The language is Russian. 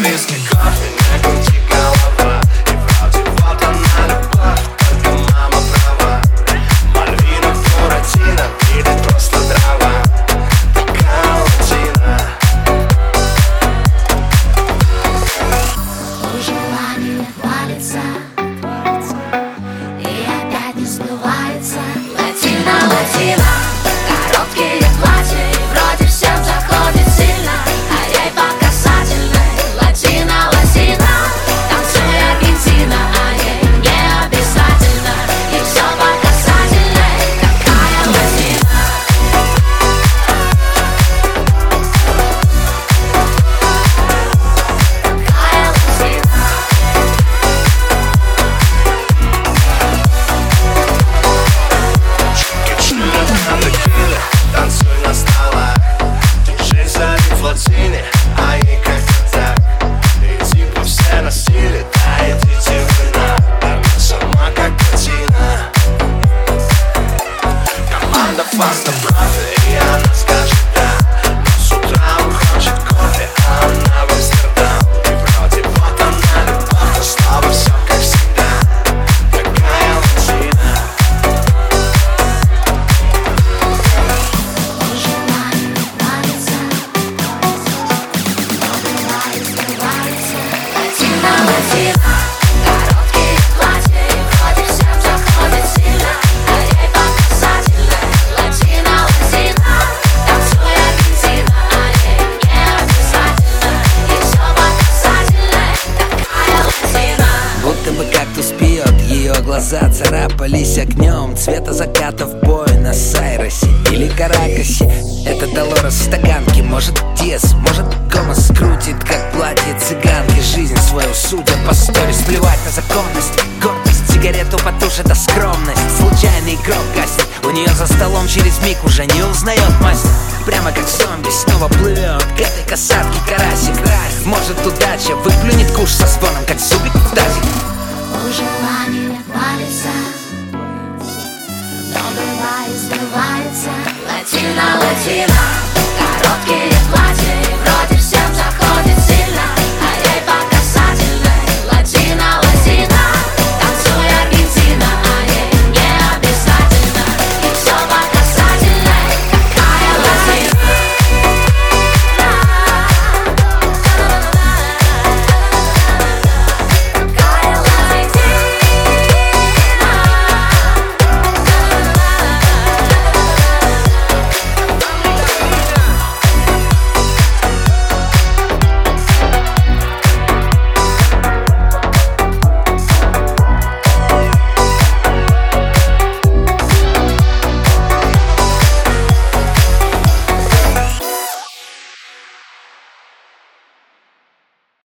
виски, кофе, не крути голова. И вроде вот она любовь, только мама права. Мальвина, Буратино или просто дрова. Такая латина. Желание валится и опять не сбывается. Латина, латина, короткие платья, и вроде всем заходит сильно, а ей по касательной. Латина, латина, танцуй Аргентина, а ей не обязательно, и все по касательной. Какая латина. Танцуй на столах, диджей залив в латине, а ей как-то так. И типа все на стиле, да идите вы на. Она сама как латина. Команда фаста профи, и она скажет да. Но с утра он хочет кофе, а она в Амстердам. И вроде вот она любовь, но снова все как всегда. Такая латина. Желание валится, сбывается. Латина, латина, короткие платья, и вроде всем заходит сильно, а ей по касательной. Латина, латина, танцуй Аргентина, а ей не обязательно, и все по касательной. Такая латина. Будто бы кактус пьет, ее глаза царапались огнем цвета заката в Буэнос-Айресе или Каракасе. Это Долорес в стаканке, может Диас, может Гомес крутит, как платье цыганки. Жизнь свою, судя по сторис, плевать на законность. Гордость, сигарету потушит, а скромность случайный игрок гаснет. У нее за столом через миг уже не узнает мастер. Прямо как зомби снова плывет к этой касатке